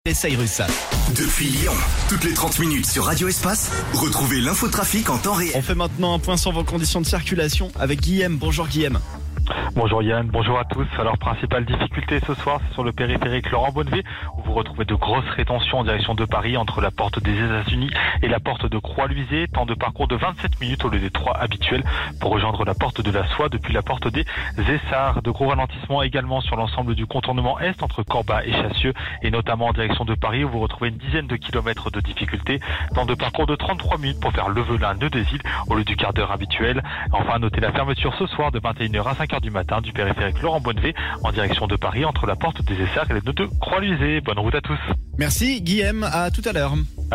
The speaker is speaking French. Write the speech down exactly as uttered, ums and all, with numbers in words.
Cyrus. Depuis Lyon, toutes les trente minutes sur Radio Espace, retrouvez l'infotrafic en temps réel. On fait maintenant un point sur vos conditions de circulation avec Guillaume. Bonjour Guillaume. Bonjour Yann, bonjour à tous. Alors, principale difficulté ce soir, c'est sur le périphérique Laurent Bonnevé, où vous retrouvez de grosses rétentions en direction de Paris entre la porte des États-Unis et la porte de Croix-Luisée. Temps de parcours de vingt-sept minutes au lieu des trois habituels pour rejoindre la porte de la Soie depuis la porte des Essarts. De gros ralentissements également sur l'ensemble du contournement est entre Corba et Chassieux, et notamment en direction de Paris, où vous retrouvez une dizaine de kilomètres de difficulté. Temps de parcours de trente-trois minutes pour faire Levelin-Nœud-des-Îles au lieu du quart d'heure habituel. Enfin, notez la fermeture ce soir de vingt et une heures à cinq heures du matin du périphérique Laurent Bonnevé en direction de Paris entre la porte des Essarts et les nœuds de Croix-Luisée. Bonne route à tous. Merci Guillaume, à tout à l'heure.